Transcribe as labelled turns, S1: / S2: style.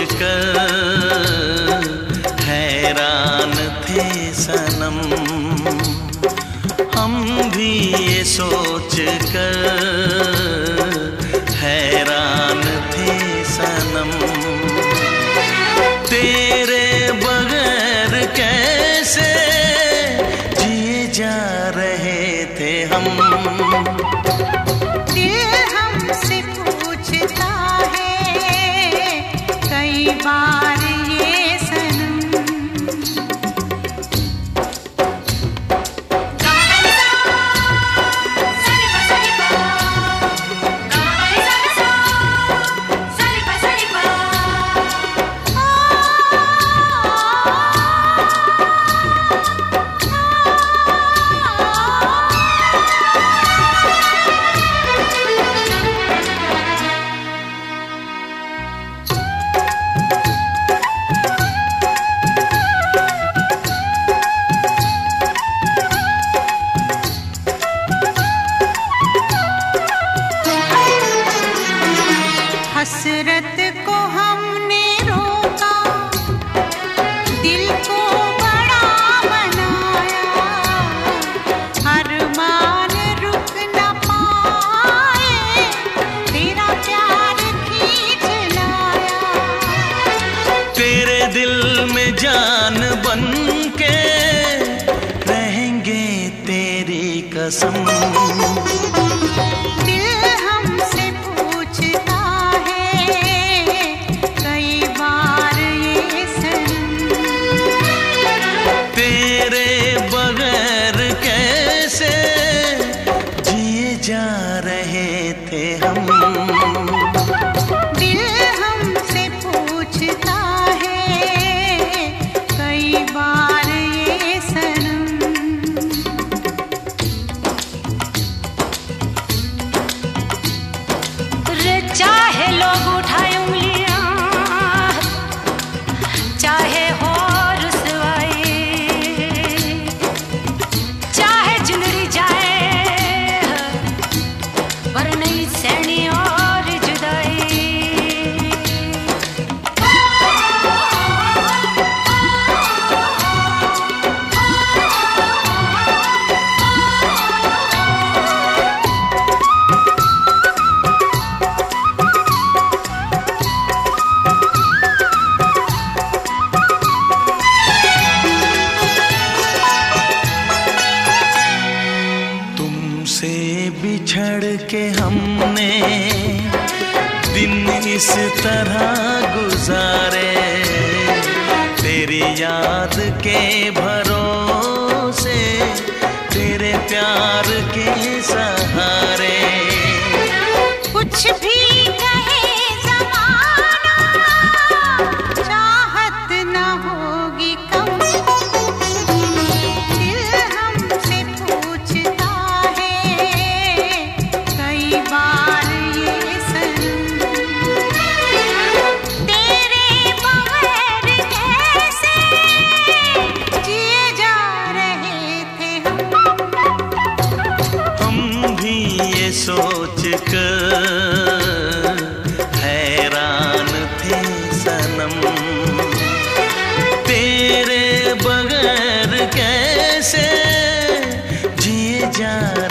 S1: कर हैरान थे सनम, हम भी ये सोच कर हैरान थे सनम। तेरे बगैर कैसे जिए जा रहे थे हम।
S2: दिल हमसे पूछता है कई बार ये सनम। हसरत को हमने रोका, दिल को बड़ा बनाया, अरमान रुक न पाए, तेरा प्यार खींच लाया।
S1: तेरे दिल में जान बन के रहेंगे तेरी कसम। जा रहे थे हम।
S2: दिल हमसे पूछता है कई बार ये सनम। रे चाहे लोग उठाए उंगलियां, चाहे हो रुसवाई, चाहे जिंदगी जाए पर नहीं सहनी और जुदाई।
S1: तुमसे बिछड़ के हमने दिन इस तरह गुजारे, तेरी याद के भरोसे, तेरे प्यार के सहारे।
S2: कुछ भी कहे ज़माना, चाहत न होगी कम। दिल हमसे पूछता है कई बार ये सनम। तेरे बगैर कैसे जिए जा रहे थे
S1: हम भी ये सोच कर हैरान थे सनम। तेरे बगैर कैसे जिए जा